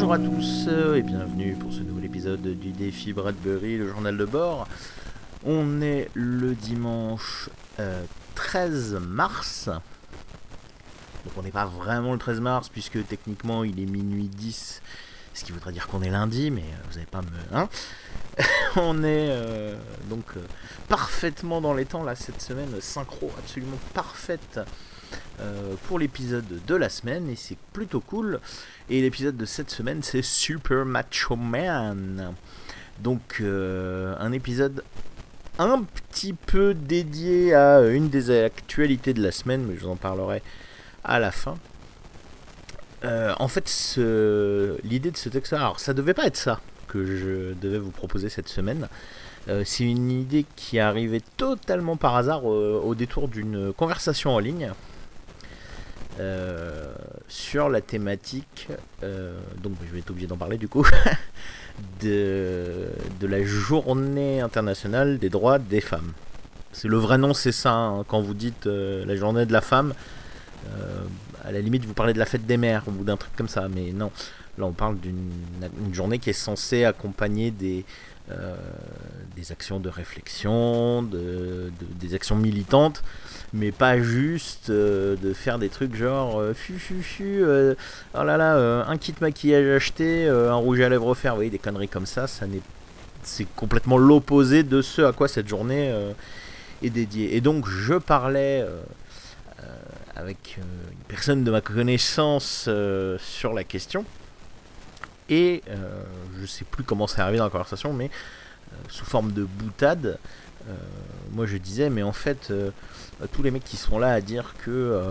Bonjour à tous et bienvenue pour ce nouvel épisode du défi Bradbury, le journal de bord. On est le dimanche 13 mars. Donc on n'est pas vraiment le 13 mars puisque techniquement il est minuit 10, ce qui voudrait dire qu'on est lundi, mais vous n'allez pas me... On est donc parfaitement dans les temps là cette semaine, synchro absolument parfaite pour l'épisode de la semaine, et c'est plutôt cool. Et l'épisode de cette semaine c'est Super Macho Man, donc un épisode un petit peu dédié à une des actualités de la semaine, mais je vous en parlerai à la fin. En fait, l'idée de ce texte, alors ça devait pas être ça que je devais vous proposer cette semaine. C'est une idée qui est arrivée totalement par hasard au détour d'une conversation en ligne sur la thématique, donc je vais être obligé d'en parler du coup, de la journée internationale des droits des femmes. C'est le vrai nom, c'est ça, hein. Quand vous dites la journée de la femme, à la limite vous parlez de la fête des mères ou d'un truc comme ça, mais non, là on parle d'une journée qui est censée accompagner des actions de réflexion, des actions militantes, mais pas juste de faire des trucs genre oh là là, un kit maquillage acheté, un rouge à lèvres offert, vous voyez, des conneries comme ça, c'est complètement l'opposé de ce à quoi cette journée est dédiée. Et donc je parlais avec une personne de ma connaissance sur la question, et je sais plus comment c'est arrivé dans la conversation, mais sous forme de boutade, moi je disais, mais en fait tous les mecs qui sont là à dire que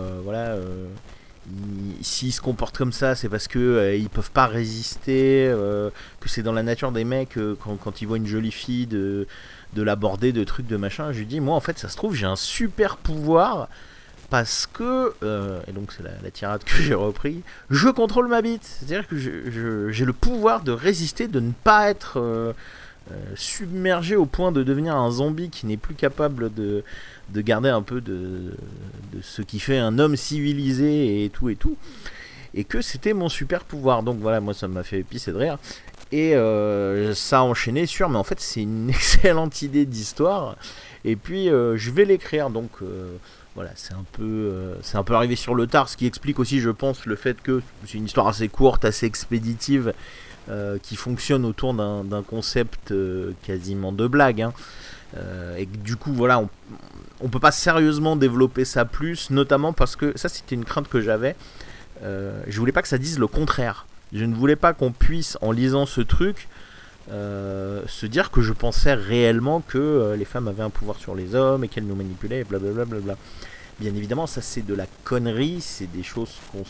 s'ils se comportent comme ça, c'est parce que ils peuvent pas résister, que c'est dans la nature des mecs quand ils voient une jolie fille de l'aborder, de trucs, de machin. Je lui dis, moi en fait ça se trouve j'ai un super pouvoir, parce que, et donc c'est la tirade que j'ai repris, je contrôle ma bite. C'est-à-dire que j'ai le pouvoir de résister, de ne pas être submergé au point de devenir un zombie qui n'est plus capable de garder un peu de ce qui fait un homme civilisé et tout, et que c'était mon super pouvoir. Donc voilà, moi ça m'a fait pisser de rire, et ça a enchaîné sur, mais en fait c'est une excellente idée d'histoire, et puis je vais l'écrire, donc voilà, c'est un peu arrivé sur le tard, ce qui explique aussi, je pense, le fait que c'est une histoire assez courte, assez expéditive, qui fonctionne autour d'un concept quasiment de blague, hein. Et que, du coup, voilà, on peut pas sérieusement développer ça plus, notamment parce que ça, c'était une crainte que j'avais. Je voulais pas que ça dise le contraire. Je ne voulais pas qu'on puisse, en lisant ce truc, se dire que je pensais réellement que les femmes avaient un pouvoir sur les hommes et qu'elles nous manipulaient, et blablabla. Bien évidemment, ça c'est de la connerie, c'est des choses qu'on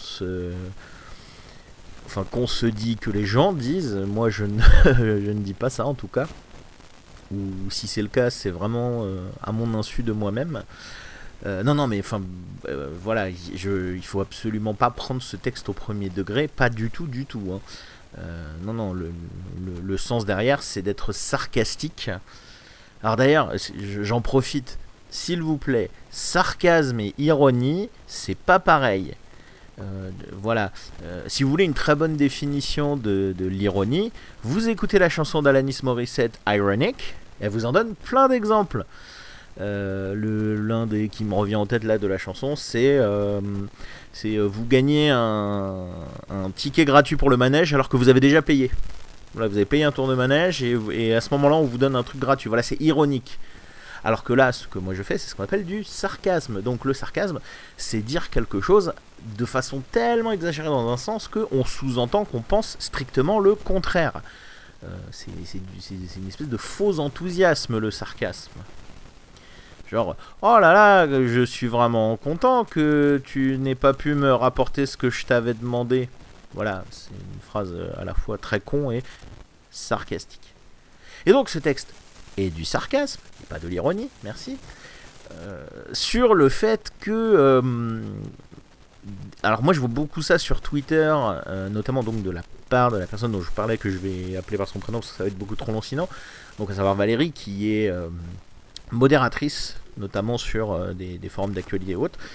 se dit, que les gens disent. Moi je ne dis pas ça en tout cas, ou si c'est le cas, c'est vraiment à mon insu de moi-même. Non, mais enfin, voilà, il faut absolument pas prendre ce texte au premier degré, pas du tout, hein. Non, le sens derrière, c'est d'être sarcastique. Alors d'ailleurs, j'en profite, s'il vous plaît, sarcasme et ironie, c'est pas pareil. Voilà, si vous voulez une très bonne définition de l'ironie, vous écoutez la chanson d'Alanis Morissette, Ironic, elle vous en donne plein d'exemples. L'un des qui me revient en tête là de la chanson, c'est vous gagnez un ticket gratuit pour le manège alors que vous avez déjà payé. Voilà, vous avez payé un tour de manège, et à ce moment-là on vous donne un truc gratuit. Voilà, c'est ironique. Alors que là, ce que moi je fais, c'est ce qu'on appelle du sarcasme. Donc le sarcasme, c'est dire quelque chose de façon tellement exagérée dans un sens qu'on sous-entend qu'on pense strictement le contraire. C'est une espèce de faux enthousiasme, le sarcasme. Genre, oh là là, je suis vraiment content que tu n'aies pas pu me rapporter ce que je t'avais demandé. Voilà, c'est une phrase à la fois très con et sarcastique. Et donc ce texte est du sarcasme, et pas de l'ironie, merci, sur le fait que... alors moi je vois beaucoup ça sur Twitter, notamment donc de la part de la personne dont je parlais, que je vais appeler par son prénom parce que ça va être beaucoup trop long sinon, donc à savoir Valérie, qui est modératrice notamment sur des forums d'actualité et autres,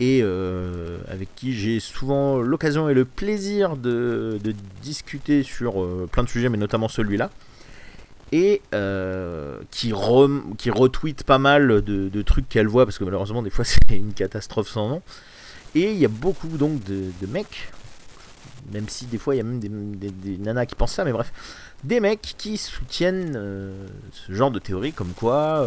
et avec qui j'ai souvent l'occasion et le plaisir de discuter sur plein de sujets, mais notamment celui-là, et qui retweet pas mal de trucs qu'elle voit, parce que malheureusement des fois c'est une catastrophe sans nom. Et il y a beaucoup donc de mecs, même si des fois il y a même des nanas qui pensent ça, mais bref, des mecs qui soutiennent ce genre de théorie comme quoi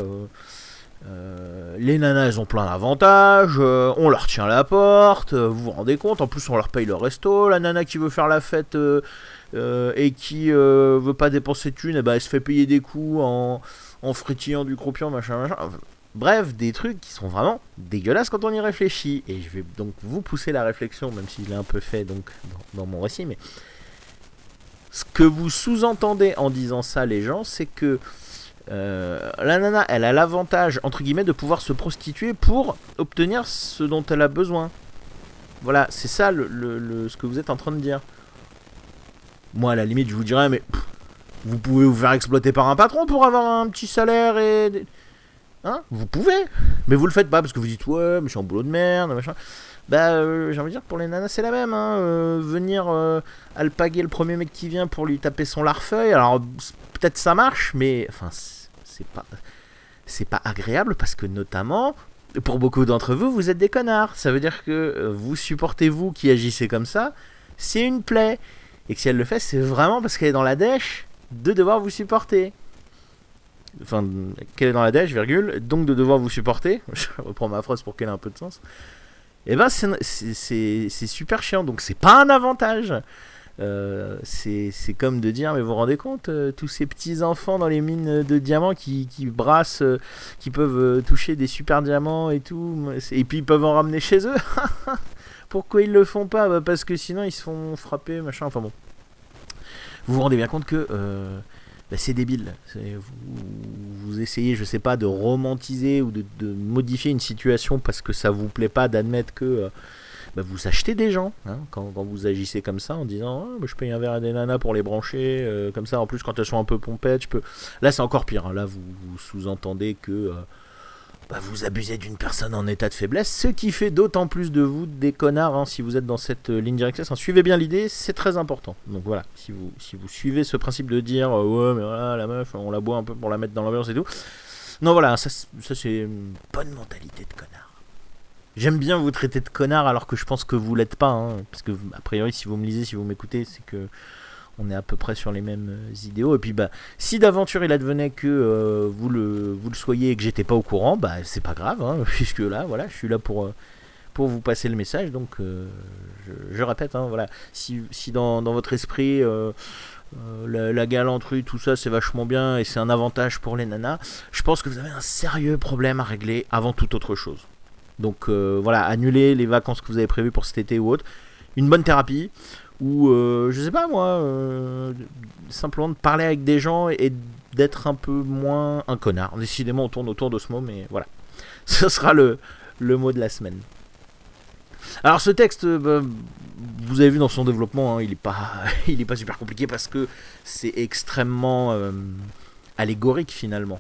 les nanas elles ont plein d'avantages, on leur tient la porte, vous vous rendez compte, en plus on leur paye le resto, la nana qui veut faire la fête et qui veut pas dépenser de thunes, elle se fait payer des coups en frétillant du croupion, machin. Bref, des trucs qui sont vraiment dégueulasses quand on y réfléchit. Et je vais donc vous pousser la réflexion, même si je l'ai un peu fait donc dans mon récit, mais ce que vous sous-entendez en disant ça, les gens, c'est que la nana, elle a l'avantage, entre guillemets, de pouvoir se prostituer pour obtenir ce dont elle a besoin. Voilà, c'est ça ce que vous êtes en train de dire. Moi, à la limite, je vous dirais, mais vous pouvez vous faire exploiter par un patron pour avoir un petit salaire et... Hein, vous pouvez, mais vous le faites pas parce que vous dites ouais, mais je suis en boulot de merde, machin. J'ai envie de dire, pour les nanas c'est la même, hein. Venir alpaguer le premier mec qui vient pour lui taper son larfeuille, alors peut-être ça marche, mais enfin c'est pas agréable parce que notamment pour beaucoup d'entre vous, vous êtes des connards. Ça veut dire que vous supportez vous qui agissez comme ça, c'est une plaie, et que si elle le fait, c'est vraiment parce qu'elle est dans la dèche de devoir vous supporter. Enfin, qu'elle est dans la dèche, virgule, donc de devoir vous supporter. Je reprends ma phrase pour qu'elle ait un peu de sens. Et c'est super chiant, donc c'est pas un avantage. C'est comme de dire, mais vous vous rendez compte, tous ces petits enfants dans les mines de diamants qui brassent, qui peuvent toucher des super diamants et tout, et puis ils peuvent en ramener chez eux. Pourquoi ils le font pas? Parce que sinon ils se font frapper, machin, enfin bon. Vous vous rendez bien compte que c'est débile. Vous essayez, je sais pas, de romantiser ou de modifier une situation parce que ça vous plaît pas d'admettre que vous achetez des gens, hein, quand vous agissez comme ça en disant je paye un verre à des nanas pour les brancher, comme ça en plus quand elles sont un peu pompettes, je peux... Là c'est encore pire, hein. Là vous sous-entendez que vous abusez d'une personne en état de faiblesse, ce qui fait d'autant plus de vous des connards, hein, si vous êtes dans cette ligne directrice. Hein. Suivez bien l'idée, c'est très important. Donc voilà, si vous suivez ce principe de dire ouais mais voilà la meuf on la boit un peu pour la mettre dans l'ambiance et tout, non voilà, ça c'est une bonne mentalité de connard. J'aime bien vous traiter de connard alors que je pense que vous l'êtes pas, hein, parce que a priori si vous me lisez, si vous m'écoutez, c'est que on est à peu près sur les mêmes idéaux. Et puis si d'aventure il advenait que vous le soyez et que j'étais pas au courant, c'est pas grave, hein, puisque là voilà, je suis là pour vous passer le message. Donc je répète, hein, voilà, si dans votre esprit la galanterie, tout ça c'est vachement bien et c'est un avantage pour les nanas, je pense que vous avez un sérieux problème à régler avant toute autre chose. Donc voilà, annulez les vacances que vous avez prévues pour cet été ou autre, une bonne thérapie, ou je sais pas moi, simplement de parler avec des gens et d'être un peu moins un connard. Décidément on tourne autour de ce mot, mais voilà, ce sera le mot de la semaine. Alors ce texte, vous avez vu dans son développement, hein, il est pas super compliqué parce que c'est extrêmement allégorique finalement.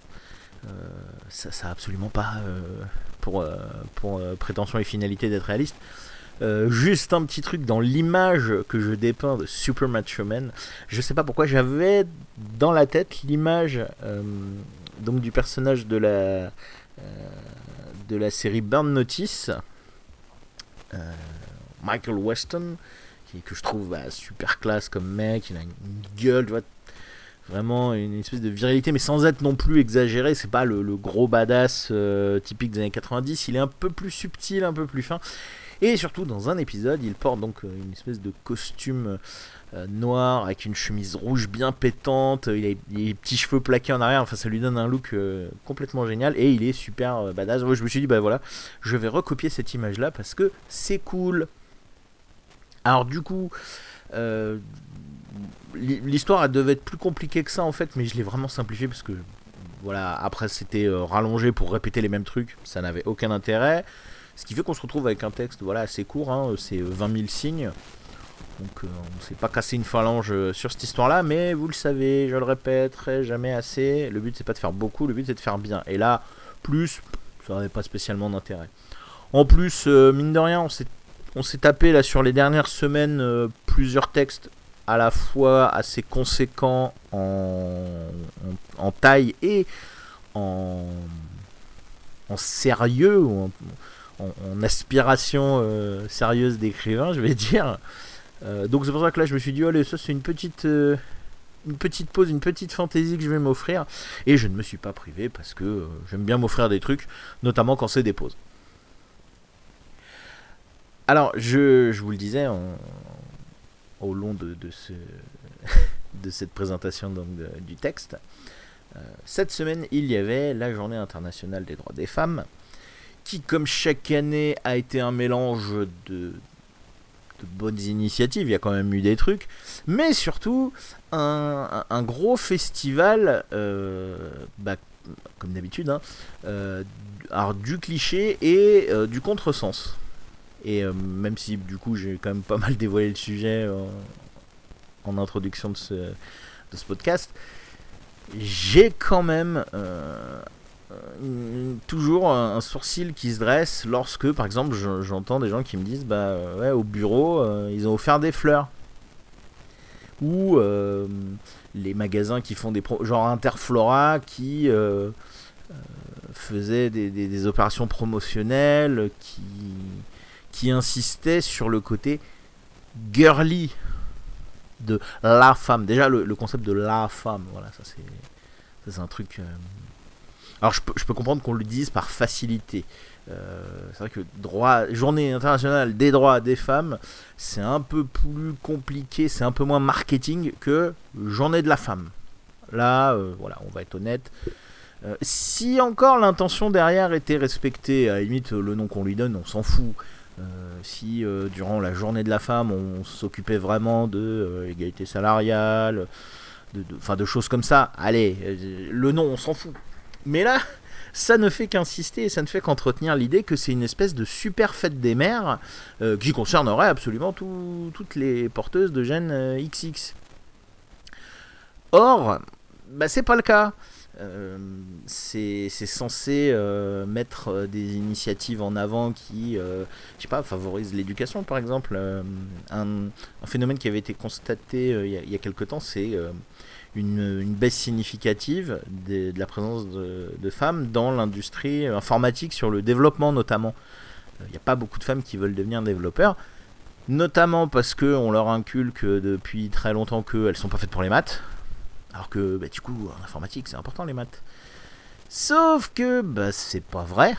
Ça a absolument pas pour prétention et finalité d'être réaliste. Juste un petit truc dans l'image que je dépeins de Super Macho Man. Je sais pas pourquoi j'avais dans la tête l'image donc du personnage de la série Burn Notice, Michael Weston, que je trouve super classe comme mec. Il a une gueule, tu vois, vraiment une espèce de virilité, mais sans être non plus exagéré. C'est pas le gros badass typique des années 90. Il est un peu plus subtil, un peu plus fin. Et surtout, dans un épisode, il porte donc une espèce de costume noir avec une chemise rouge bien pétante. Il a les petits cheveux plaqués en arrière. Enfin, ça lui donne un look complètement génial. Et il est super badass. Moi, je me suis dit, voilà, je vais recopier cette image-là parce que c'est cool. Alors, du coup, l'histoire elle devait être plus compliquée que ça en fait, mais je l'ai vraiment simplifiée parce que voilà, après c'était rallongé pour répéter les mêmes trucs. Ça n'avait aucun intérêt. Ce qui fait qu'on se retrouve avec un texte assez court, hein, c'est 20 000 signes. Donc on ne s'est pas cassé une phalange sur cette histoire-là, mais vous le savez, je le répéterai jamais assez. Le but c'est pas de faire beaucoup, le but c'est de faire bien. Et là, plus, ça n'avait pas spécialement d'intérêt. En plus, mine de rien, on s'est tapé là sur les dernières semaines plusieurs textes à la fois assez conséquents en taille et en, en sérieux, ou en aspiration sérieuse d'écrivain, je vais dire. Donc c'est pour ça que là je me suis dit, allez, ça c'est une petite pause, une petite fantaisie que je vais m'offrir. Et je ne me suis pas privé parce que j'aime bien m'offrir des trucs, notamment quand c'est des pauses. Alors, je vous le disais au long de cette présentation donc, du texte, cette semaine, il y avait la Journée internationale des droits des femmes, qui, comme chaque année, a été un mélange de bonnes initiatives, il y a quand même eu des trucs, mais surtout un gros festival, comme d'habitude, alors, du cliché et du contresens. Et même si du coup j'ai quand même pas mal dévoilé le sujet en introduction de ce podcast, j'ai quand même toujours un sourcil qui se dresse lorsque par exemple j'entends des gens qui me disent ouais, au bureau ils ont offert des fleurs, ou les magasins qui font genre Interflora qui faisaient des opérations promotionnelles qui insistait sur le côté girly de la femme. Déjà, le concept de la femme, voilà, ça c'est un truc... Alors, je peux comprendre qu'on le dise par facilité. C'est vrai que Journée internationale des droits des femmes, c'est un peu plus compliqué, c'est un peu moins marketing que Journée de la femme. Là, voilà, on va être honnête. Si encore l'intention derrière était respectée, à la limite, le nom qu'on lui donne, on s'en fout. Si durant la journée de la femme on s'occupait vraiment de égalité salariale, de choses comme ça, allez, le nom on s'en fout. Mais là, ça ne fait qu'insister et ça ne fait qu'entretenir l'idée que c'est une espèce de super fête des mères qui concernerait absolument toutes les porteuses de gènes XX. Or, c'est pas le cas. C'est censé mettre des initiatives en avant qui, je sais pas, favorisent l'éducation par exemple. Un phénomène qui avait été constaté il y a quelque temps, c'est une baisse significative de la présence de femmes dans l'industrie informatique, sur le développement notamment. Il n'y a pas beaucoup de femmes qui veulent devenir développeurs, notamment parce qu'on leur inculque depuis très longtemps qu'elles sont pas faites pour les maths. Alors que du coup en informatique c'est important les maths. Sauf que c'est pas vrai.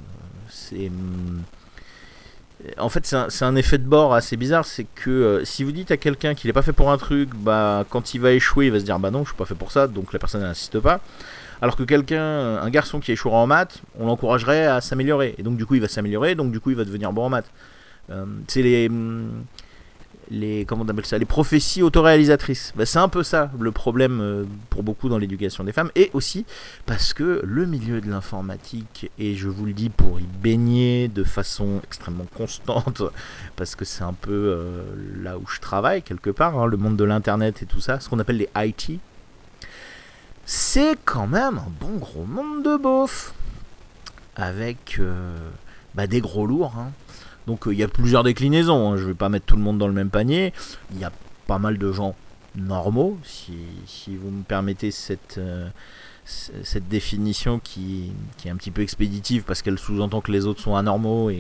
En fait c'est un effet de bord assez bizarre. C'est que si vous dites à quelqu'un qu'il est pas fait pour un truc, quand il va échouer il va se dire non, je suis pas fait pour ça, donc la personne n'insiste pas. Alors que un garçon qui échouera en maths, on l'encouragerait à s'améliorer, et donc du coup il va s'améliorer, donc du coup il va devenir bon en maths. C'est comment on appelle ça, les prophéties autoréalisatrices. C'est un peu ça le problème pour beaucoup dans l'éducation des femmes, et aussi parce que le milieu de l'informatique, et je vous le dis pour y baigner de façon extrêmement constante, parce que c'est un peu là où je travaille quelque part, le monde de l'internet et tout ça, ce qu'on appelle les IT, c'est quand même un bon gros monde de beaufs, avec des gros lourds, Donc il y a plusieurs déclinaisons, je vais pas mettre tout le monde dans le même panier. Il y a pas mal de gens normaux, si vous me permettez cette définition qui est un petit peu expéditive parce qu'elle sous-entend que les autres sont anormaux,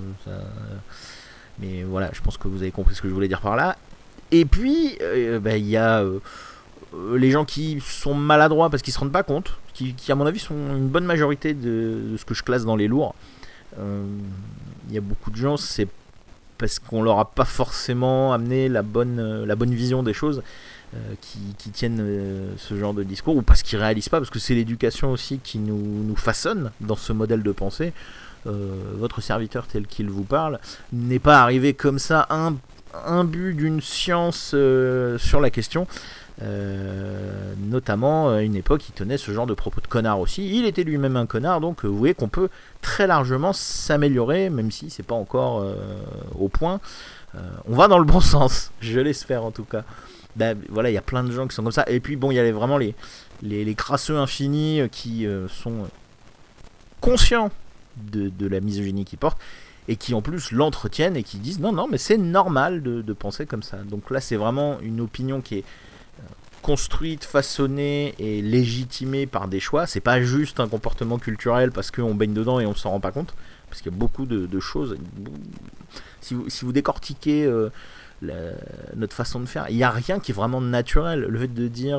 mais voilà, je pense que vous avez compris ce que je voulais dire par là. Et puis il y a les gens qui sont maladroits parce qu'ils se rendent pas compte, qui à mon avis sont une bonne majorité de ce que je classe dans les lourds. Il y a beaucoup de gens, c'est parce qu'on leur a pas forcément amené la bonne vision des choses qui tiennent ce genre de discours, ou parce qu'ils réalisent pas, parce que c'est l'éducation aussi qui nous façonne dans ce modèle de pensée. Votre serviteur tel qu'il vous parle n'est pas arrivé comme ça imbu d'une science sur la question. Notamment à une époque il tenait ce genre de propos de connard aussi, il était lui-même un connard, donc vous voyez qu'on peut très largement s'améliorer, même si c'est pas encore au point. On va dans le bon sens, je l'espère en tout cas. Voilà, il y a plein de gens qui sont comme ça, et puis bon, il y a vraiment les crasseux infinis qui sont conscients de la misogynie qu'ils portent et qui en plus l'entretiennent et qui disent non mais c'est normal de penser comme ça. Donc là c'est vraiment une opinion qui est construite, façonnée et légitimée par des choix. C'est pas juste un comportement culturel parce qu'on baigne dedans et on s'en rend pas compte, parce qu'il y a beaucoup de choses. Si vous décortiquez notre façon de faire, il n'y a rien qui est vraiment naturel. Le fait de dire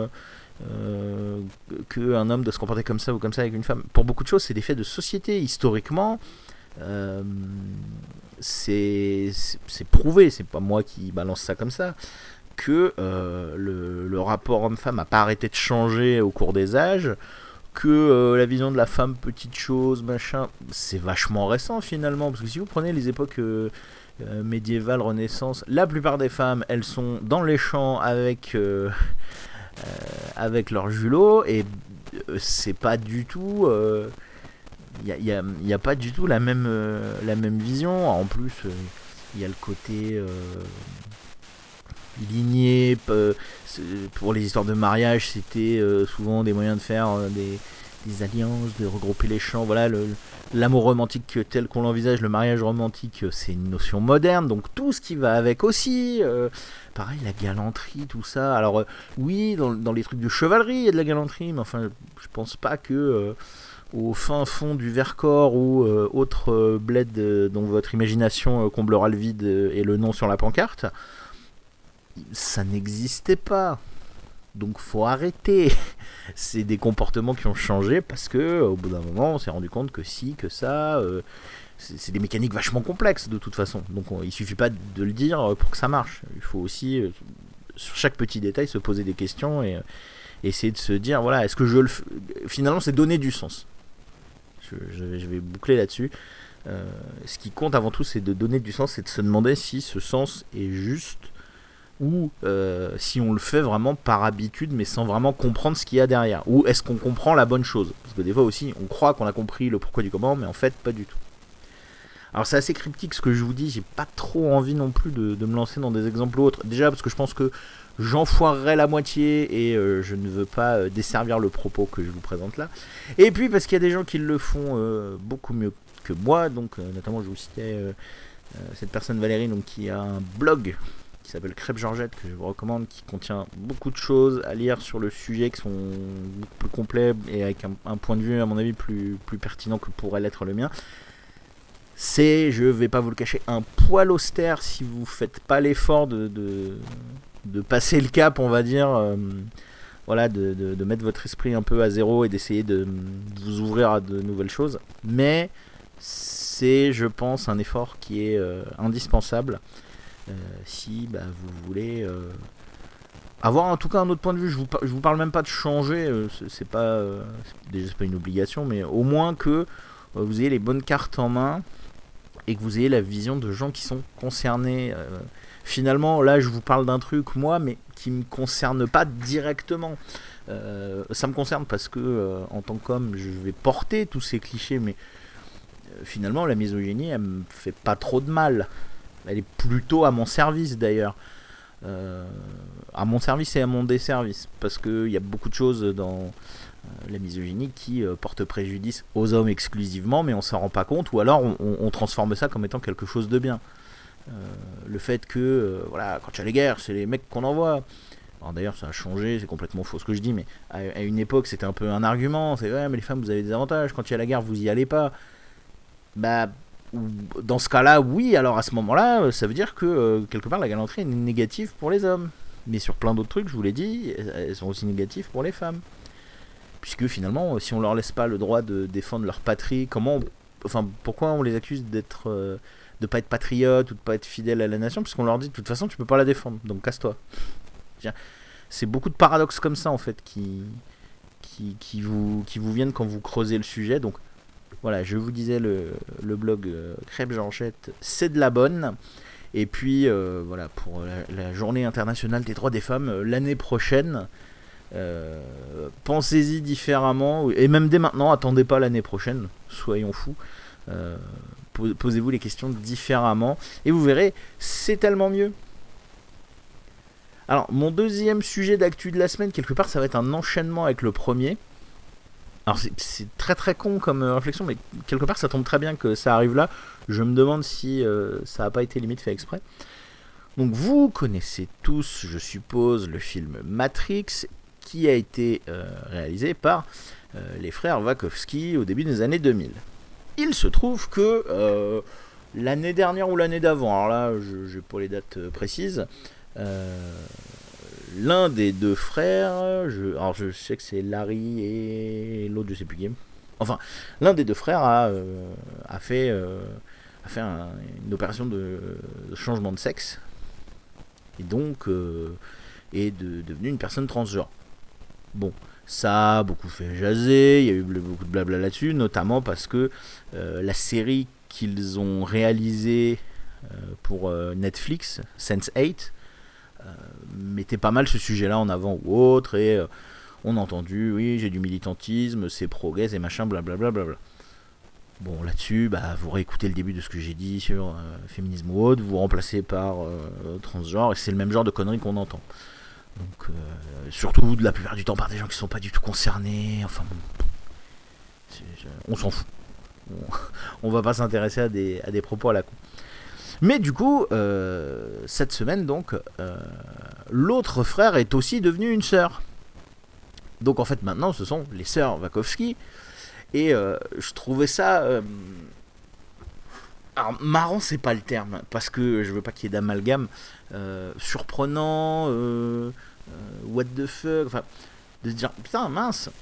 qu'un homme doit se comporter comme ça ou comme ça avec une femme, pour beaucoup de choses c'est des faits de société. Historiquement c'est prouvé, c'est pas moi qui balance ça comme ça, que le rapport homme-femme n'a pas arrêté de changer au cours des âges, que la vision de la femme, petite chose, machin, c'est vachement récent finalement, parce que si vous prenez les époques médiévales, Renaissance, la plupart des femmes, elles sont dans les champs avec leur julot, et c'est pas du tout... Il y a pas du tout la même vision. En plus, il y a le côté ligné. Pour les histoires de mariage, c'était souvent des moyens de faire des alliances, de regrouper les champs. Voilà, l'amour romantique tel qu'on l'envisage, le mariage romantique, c'est une notion moderne. Donc tout ce qui va avec aussi. Pareil, la galanterie, tout ça. Alors oui, dans les trucs de chevalerie, il y a de la galanterie, mais enfin, je pense pas que... au fin fond du Vercors ou autre bled dont votre imagination comblera le vide et le nom sur la pancarte, ça n'existait pas. Donc faut arrêter. C'est des comportements qui ont changé parce que au bout d'un moment on s'est rendu compte que si, que ça, c'est des mécaniques vachement complexes de toute façon. Donc il suffit pas de le dire pour que ça marche. Il faut aussi sur chaque petit détail se poser des questions et essayer de se dire voilà, est-ce que je le fais. Finalement c'est donner du sens. Je vais boucler là-dessus. Ce qui compte avant tout, c'est de donner du sens et de se demander si ce sens est juste ou si on le fait vraiment par habitude mais sans vraiment comprendre ce qu'il y a derrière. Ou est-ce qu'on comprend la bonne chose ? Parce que des fois aussi, on croit qu'on a compris le pourquoi du comment, mais en fait, pas du tout. Alors c'est assez cryptique ce que je vous dis, j'ai pas trop envie non plus de me lancer dans des exemples ou autres. Déjà parce que je pense que j'en foirerai la moitié et je ne veux pas desservir le propos que je vous présente là. Et puis parce qu'il y a des gens qui le font beaucoup mieux que moi, donc notamment je vous citais cette personne Valérie, donc, qui a un blog qui s'appelle Crêpe Georgette, que je vous recommande, qui contient beaucoup de choses à lire sur le sujet, qui sont beaucoup plus complets et avec un point de vue à mon avis plus pertinent que pourrait l'être le mien. C'est, je vais pas vous le cacher, un poil austère si vous faites pas l'effort de passer le cap, on va dire, voilà, de mettre votre esprit un peu à zéro et d'essayer de vous ouvrir à de nouvelles choses. Mais c'est, je pense, un effort qui est indispensable si vous voulez avoir en tout cas un autre point de vue. Je vous parle même pas de changer, c'est pas déjà c'est pas une obligation, mais au moins que vous ayez les bonnes cartes en main et que vous ayez la vision de gens qui sont concernés. Finalement, là, je vous parle d'un truc, moi, mais qui me concerne pas directement. Ça me concerne parce que, en tant qu'homme, je vais porter tous ces clichés, mais finalement, la misogynie, elle me fait pas trop de mal. Elle est plutôt à mon service, d'ailleurs. À mon service et à mon desservice. Parce qu'il y a beaucoup de choses dans la misogynie qui portent préjudice aux hommes exclusivement, mais on s'en rend pas compte, ou alors on transforme ça comme étant quelque chose de bien. Le fait que voilà, quand il y a les guerres, c'est les mecs qu'on envoie. Alors d'ailleurs ça a changé, c'est complètement faux ce que je dis, mais à une époque c'était un peu un argument, c'est ouais mais les femmes vous avez des avantages, quand il y a la guerre vous y allez pas. Bah dans ce cas-là oui, alors à ce moment-là ça veut dire que quelque part la galanterie est négative pour les hommes. Mais sur plein d'autres trucs, je vous l'ai dit, elles sont aussi négatives pour les femmes. Puisque finalement, si on leur laisse pas le droit de défendre leur patrie, pourquoi on les accuse d'être de pas être patriotes ou de pas être fidèles à la nation, puisqu'on leur dit de toute façon tu peux pas la défendre, donc casse-toi. C'est beaucoup de paradoxes comme ça en fait qui vous viennent quand vous creusez le sujet. Donc voilà, je vous disais le blog Crêpe Georgette, c'est de la bonne. Et puis voilà, pour la journée internationale des droits des femmes l'année prochaine, pensez-y différemment, et même dès maintenant, attendez pas l'année prochaine, soyons fous. Posez-vous les questions différemment et vous verrez, c'est tellement mieux. Alors mon deuxième sujet d'actu de la semaine, quelque part ça va être un enchaînement avec le premier. Alors c'est très très con comme réflexion, mais quelque part ça tombe très bien que ça arrive là. Je me demande si ça n'a pas été limite fait exprès. Donc vous connaissez tous, je suppose, le film Matrix, qui a été réalisé par les frères Wachowski au début des années 2000. Il se trouve que l'année dernière ou l'année d'avant, alors là je n'ai pas les dates précises, l'un des deux frères, alors je sais que c'est Larry et l'autre je sais plus qui, enfin l'un des deux frères a fait une opération de changement de sexe et donc est devenu une personne transgenre. Bon, ça a beaucoup fait jaser, il y a eu beaucoup de blabla là-dessus, notamment parce que la série qu'ils ont réalisée pour Netflix, Sense8, mettait pas mal ce sujet-là en avant ou autre, et on a entendu, oui, j'ai du militantisme, c'est pro-gays et machin, blablabla. Bon, là-dessus, vous réécoutez le début de ce que j'ai dit sur féminisme ou autre, vous remplacez par transgenre, et c'est le même genre de conneries qu'on entend. Donc, surtout de la plupart du temps par des gens qui sont pas du tout concernés, enfin bon, on s'en fout. On va pas s'intéresser à des propos à la con. Mais du coup, cette semaine, donc, l'autre frère est aussi devenu une sœur. Donc en fait, maintenant, ce sont les sœurs Wachowski. Et je trouvais ça... alors, marrant, c'est pas le terme, parce que je veux pas qu'il y ait d'amalgame. Surprenant, what the fuck, enfin, de se dire, putain, mince.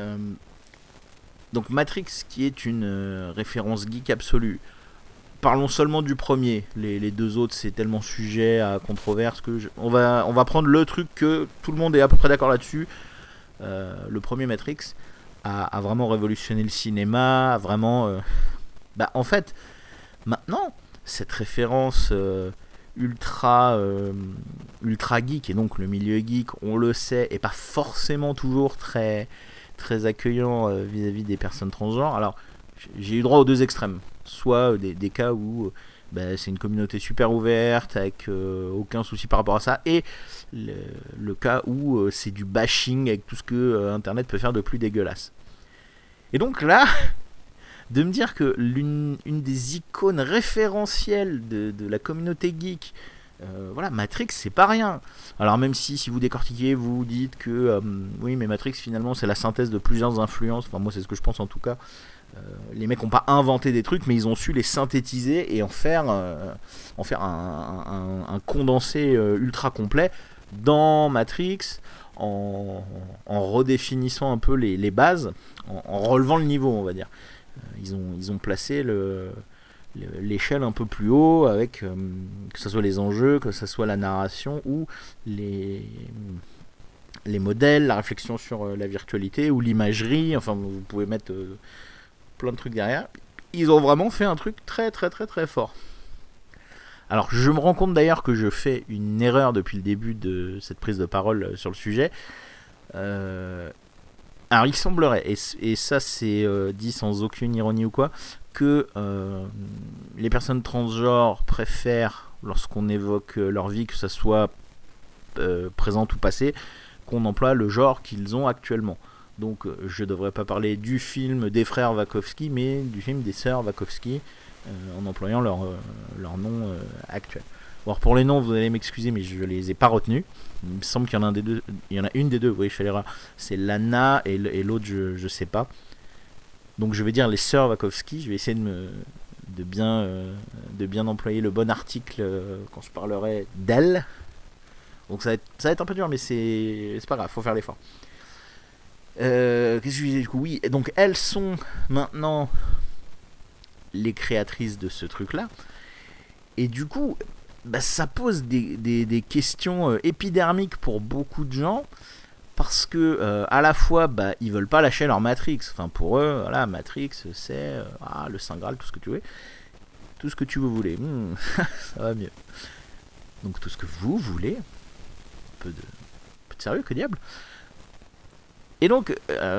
Donc Matrix, qui est une référence geek absolue. Parlons seulement du premier. Les deux autres, c'est tellement sujet à controverse que on va prendre le truc que tout le monde est à peu près d'accord là-dessus. Le premier Matrix a vraiment révolutionné le cinéma, a vraiment... en fait, maintenant, cette référence ultra geek, et donc le milieu geek, on le sait, est pas forcément toujours très, très accueillant vis-à-vis des personnes transgenres. Alors, j'ai eu droit aux deux extrêmes. Soit des cas où c'est une communauté super ouverte avec aucun souci par rapport à ça, et le cas où c'est du bashing avec tout ce que Internet peut faire de plus dégueulasse. Et donc là, de me dire que une des icônes référentielles de la communauté geek, Matrix, c'est pas rien. Alors même si vous décortiquez, vous dites que oui, mais Matrix finalement c'est la synthèse de plusieurs influences, enfin moi c'est ce que je pense en tout cas. Les mecs n'ont pas inventé des trucs, mais ils ont su les synthétiser et en faire un condensé ultra complet dans Matrix, en redéfinissant un peu les bases, en relevant le niveau, on va dire. Ils ont placé l'échelle un peu plus haut, avec que ce soit les enjeux, que ce soit la narration ou les modèles, la réflexion sur la virtualité ou l'imagerie. Enfin, vous pouvez mettre plein de trucs derrière. Ils ont vraiment fait un truc très très très très fort. Alors je me rends compte d'ailleurs que je fais une erreur depuis le début de cette prise de parole sur le sujet. Alors il semblerait, et ça c'est dit sans aucune ironie ou quoi, que les personnes transgenres préfèrent, lorsqu'on évoque leur vie, que ça soit présente ou passée, qu'on emploie le genre qu'ils ont actuellement. Donc je devrais pas parler du film des frères Wachowski, mais du film des sœurs Wachowski, en employant leur nom actuel. Bon, alors pour les noms, vous allez m'excuser, mais je les ai pas retenus. Il me semble qu'il y en a une des deux, oui, je fais l'erreur. C'est Lana et l'autre, je sais pas. Donc je vais dire les sœurs Wachowski. Je vais essayer de bien employer le bon article quand je parlerai d'elles. Donc ça va être un peu dur, mais c'est pas grave, faut faire l'effort. Qu'est-ce que je disais du coup ? Oui, donc elles sont maintenant les créatrices de ce truc-là. Et du coup, ça pose des questions épidermiques pour beaucoup de gens. Parce que à la fois, ils veulent pas lâcher leur Matrix. Enfin, pour eux, voilà, Matrix, c'est le Saint Graal, tout ce que tu veux. Tout ce que tu voulez. Ça va mieux. Donc tout ce que vous voulez. Un peu de sérieux, que diable. Et donc,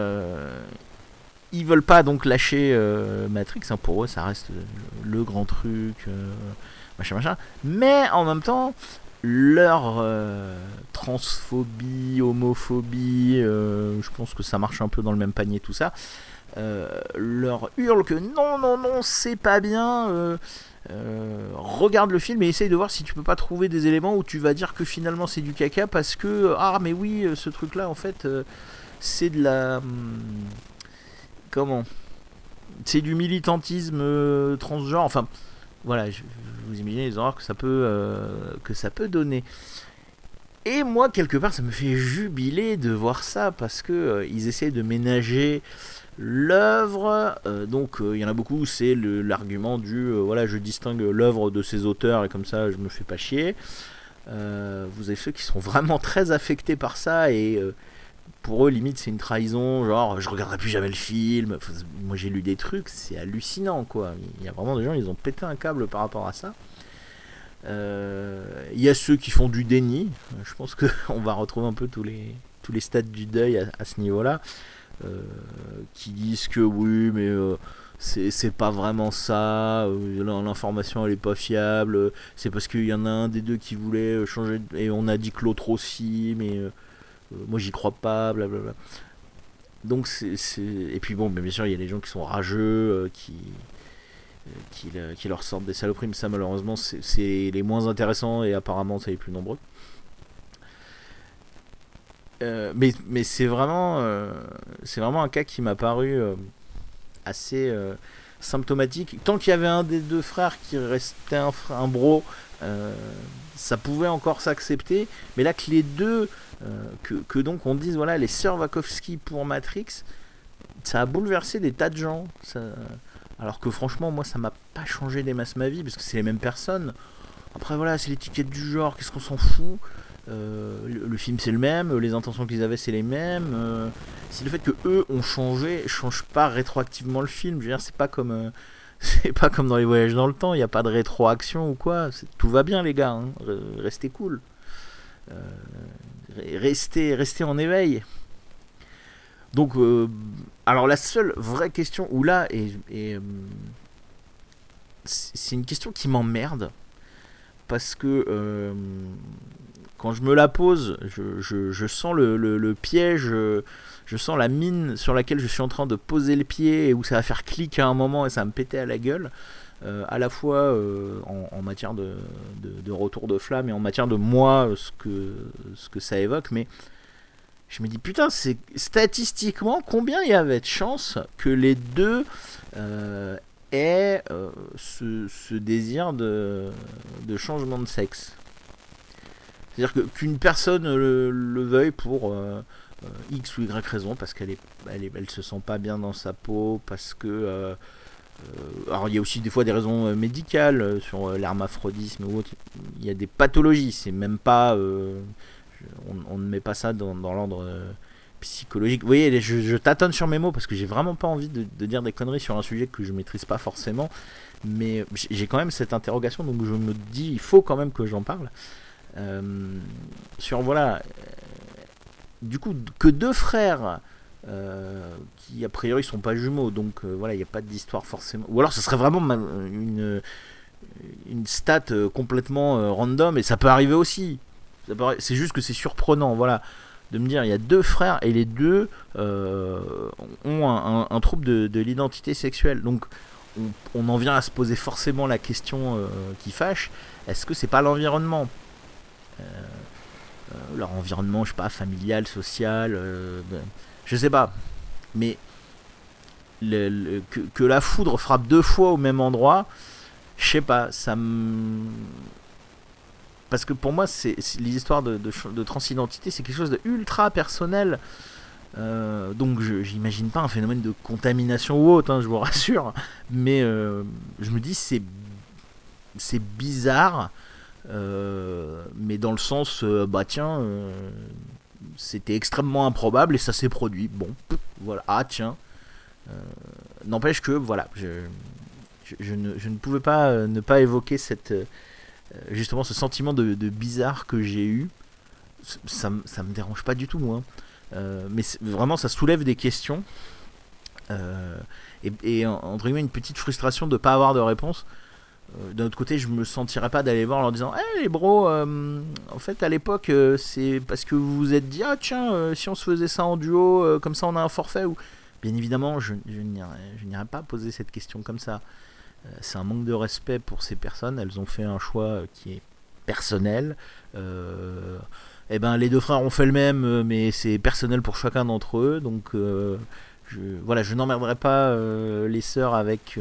ils veulent pas donc lâcher Matrix, hein, pour eux ça reste le grand truc, machin. Mais en même temps, leur transphobie, homophobie, je pense que ça marche un peu dans le même panier tout ça, leur hurle que non, c'est pas bien, regarde le film et essaye de voir si tu peux pas trouver des éléments où tu vas dire que finalement c'est du caca parce que mais oui, ce truc là en fait c'est de la comment, c'est du militantisme transgenre, enfin voilà, vous imaginez les horreurs que ça peut donner. Et moi, quelque part, ça me fait jubiler de voir ça parce que ils essaient de ménager l'œuvre. Donc, il y en a beaucoup, c'est l'argument du voilà, je distingue l'œuvre de ses auteurs et comme ça, je me fais pas chier. Vous avez ceux qui sont vraiment très affectés par ça et pour eux, limite, c'est une trahison. Genre, je regarderai plus jamais le film. Enfin, moi, j'ai lu des trucs, c'est hallucinant, quoi. Il y a vraiment des gens, ils ont pété un câble par rapport à ça. Il y a ceux qui font du déni. Je pense qu'on va retrouver un peu tous les stades du deuil à ce niveau-là, qui disent que oui, mais c'est pas vraiment ça, l'information elle est pas fiable, c'est parce qu'il y en a un des deux qui voulait changer et on a dit que l'autre aussi, mais moi j'y crois pas, blablabla. Donc et puis bon, mais bien sûr il y a des gens qui sont rageux, qui leur sortent des saloperies, mais ça malheureusement c'est les moins intéressants et apparemment c'est les plus nombreux. Mais c'est vraiment un cas qui m'a paru assez symptomatique. Tant qu'il y avait un des deux frères qui restait un bro, ça pouvait encore s'accepter, mais là que les deux que donc on dise voilà les sœurs Wachowski pour Matrix, ça a bouleversé des tas de gens, alors que franchement moi ça m'a pas changé des masses ma vie parce que c'est les mêmes personnes. Après voilà, c'est l'étiquette du genre, qu'est-ce qu'on s'en fout. Le film c'est le même, les intentions qu'ils avaient c'est les mêmes, c'est le fait que eux ont changé, change pas rétroactivement le film. Je veux dire, c'est pas comme dans les voyages dans le temps, il n'y a pas de rétroaction ou quoi, tout va bien les gars, hein. Restez cool, restez en éveil. Donc alors la seule vraie question où là c'est une question qui m'emmerde parce que quand je me la pose, je sens le piège, je sens la mine sur laquelle je suis en train de poser le pied et où ça va faire clic à un moment et ça va me péter à la gueule, à la fois en matière de retour de flamme et en matière de moi, ce que ça évoque, mais je me dis putain, c'est statistiquement combien il y avait de chances que les deux aient ce désir de changement de sexe. C'est-à-dire qu'une personne le veuille pour X ou Y raison, parce qu'elle se sent pas bien dans sa peau, parce que... alors il y a aussi des fois des raisons médicales sur l'hermaphrodisme ou autre. Il y a des pathologies, c'est même pas... on ne met pas ça dans l'ordre psychologique. Vous voyez, je tâtonne sur mes mots parce que j'ai vraiment pas envie de dire des conneries sur un sujet que je maîtrise pas forcément, mais j'ai quand même cette interrogation, donc je me dis il faut quand même que j'en parle. Sur voilà, du coup que deux frères qui a priori sont pas jumeaux, donc voilà, il n'y a pas d'histoire forcément, ou alors ce serait vraiment une stat complètement random, et ça peut arriver aussi, c'est juste que c'est surprenant, voilà, de me dire il y a deux frères et les deux ont un trouble de l'identité sexuelle, donc on en vient à se poser forcément la question qui fâche, est-ce que c'est pas l'environnement, leur environnement, je sais pas, familial, social, je sais pas, mais que la foudre frappe deux fois au même endroit, je sais pas, parce que pour moi c'est les histoires de transidentité, c'est quelque chose de ultra personnel, donc j'imagine pas un phénomène de contamination ou autre, hein, je vous rassure, mais je me dis c'est bizarre. Mais dans le sens bah tiens, c'était extrêmement improbable et ça s'est produit, bon voilà, tiens, n'empêche que voilà, je ne pouvais pas ne pas évoquer justement ce sentiment de bizarre que j'ai eu. Ça me dérange pas du tout moi, mais vraiment ça soulève des questions, et entre guillemets une petite frustration de pas avoir de réponse. d'un autre côté, je me sentirais pas d'aller voir en leur disant hey les bros, en fait à l'époque c'est parce que vous vous êtes dit ah tiens si on se faisait ça en duo comme ça on a un forfait ou bien évidemment je n'irai pas poser cette question comme ça. C'est un manque de respect pour ces personnes. Elles ont fait un choix qui est personnel. Et ben les deux frères ont fait le même, mais c'est personnel pour chacun d'entre eux. Donc je n'emmerderai pas les sœurs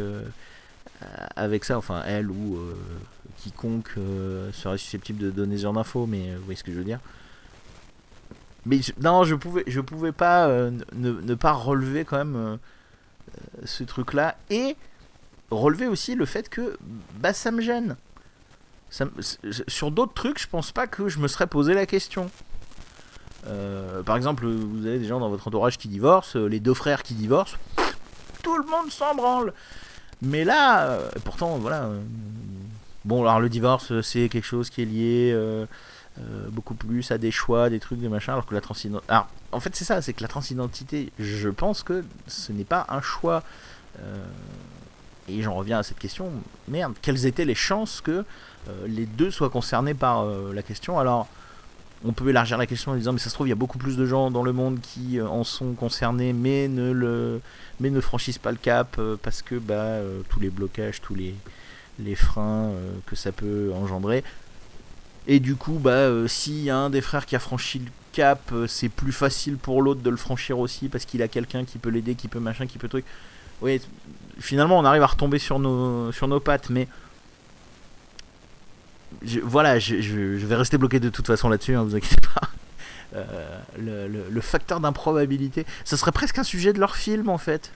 avec ça, enfin elle ou quiconque serait susceptible de donner ce genre d'infos, mais vous voyez ce que je veux dire. Mais non, je pouvais pas ne pas relever quand même ce truc-là, et relever aussi le fait que bah ça me gêne. Sur d'autres trucs, je pense pas que je me serais posé la question. Par exemple, vous avez des gens dans votre entourage qui divorcent, les deux frères qui divorcent, tout le monde s'en branle. Mais là, pourtant, voilà. Bon, alors le divorce, c'est quelque chose qui est lié beaucoup plus à des choix, des trucs, des machins, alors que la transidentité. Alors, en fait, c'est ça, c'est que la transidentité, je pense que ce n'est pas un choix. Et j'en reviens à cette question, merde, quelles étaient les chances que les deux soient concernés par la question? Alors, on peut élargir la question en disant, mais ça se trouve, il y a beaucoup plus de gens dans le monde qui en sont concernés, mais ne franchissent pas le cap parce que tous les blocages, tous les freins que ça peut engendrer. Et du coup, s'il y a un des frères qui a franchi le cap, c'est plus facile pour l'autre de le franchir aussi parce qu'il a quelqu'un qui peut l'aider, qui peut machin, qui peut truc. Oui, finalement, on arrive à retomber sur nos pattes, mais je vais rester bloqué de toute façon là-dessus, hein, vous inquiétez pas. Le facteur d'improbabilité, ça serait presque un sujet de leur film en fait.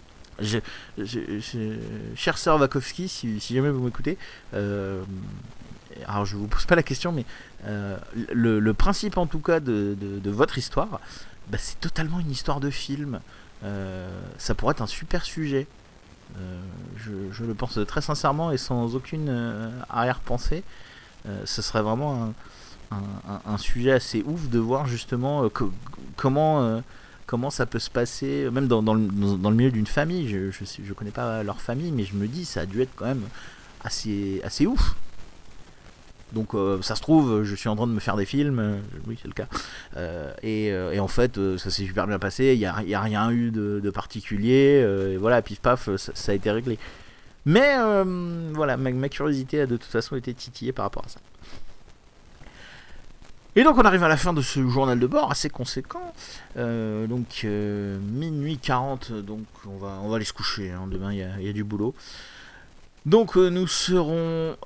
Chère sœur Wachowski, si jamais vous m'écoutez, alors je vous pose pas la question, mais le principe en tout cas de votre histoire, c'est totalement une histoire de film. Ça pourrait être un super sujet. Je le pense très sincèrement et sans aucune arrière-pensée. Ce serait vraiment un sujet assez ouf de voir justement comment ça peut se passer, même dans le milieu d'une famille. Je connais pas leur famille, mais je me dis ça a dû être quand même assez ouf. Donc ça se trouve, je suis en train de me faire des films, oui c'est le cas, et en fait ça s'est super bien passé, il n'y a rien eu de particulier, et voilà, pif paf, ça a été réglé. Mais voilà, ma curiosité a de toute façon été titillée par rapport à ça. Et donc on arrive à la fin de ce journal de bord assez conséquent, donc minuit 40, donc on va aller se coucher, hein, demain il y a du boulot. Donc nous serons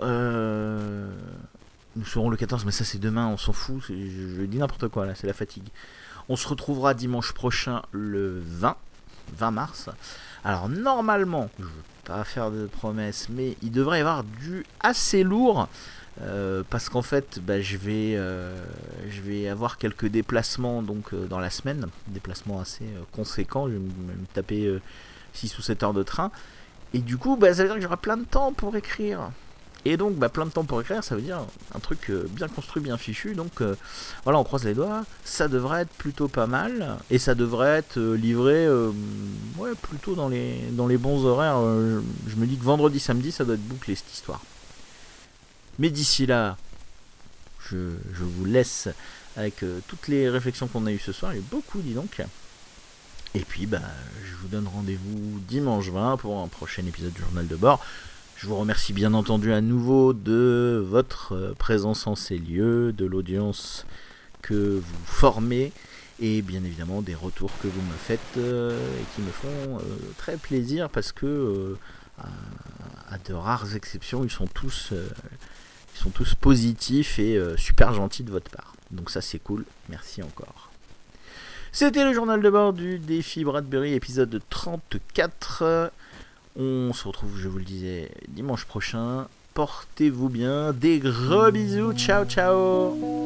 le 14, mais ça c'est demain, on s'en fout, je dis n'importe quoi là, c'est la fatigue. On se retrouvera dimanche prochain le 20 mars. Alors normalement, je ne veux pas faire de promesses, mais il devrait y avoir du assez lourd, parce qu'en fait je vais avoir quelques déplacements donc, dans la semaine, déplacements assez conséquents, je vais me taper 6 ou 7 heures de train. Et du coup, ça veut dire que j'aurai plein de temps pour écrire. Et donc, plein de temps pour écrire, ça veut dire un truc bien construit, bien fichu. Donc, voilà, on croise les doigts. Ça devrait être plutôt pas mal. Et ça devrait être livré plutôt dans les bons horaires. Je me dis que vendredi, samedi, ça doit être bouclé, cette histoire. Mais d'ici là, je vous laisse avec toutes les réflexions qu'on a eues ce soir. Il y a eu beaucoup, dis donc. Et puis je vous donne rendez-vous dimanche 20 pour un prochain épisode du journal de bord. Je vous remercie bien entendu à nouveau de votre présence en ces lieux, de l'audience que vous formez et bien évidemment des retours que vous me faites et qui me font très plaisir parce que à de rares exceptions ils sont tous positifs et super gentils de votre part. Donc ça c'est cool, merci encore. C'était le journal de bord du défi Bradbury, épisode 34. On se retrouve, je vous le disais, dimanche prochain. Portez-vous bien, des gros bisous, ciao ciao.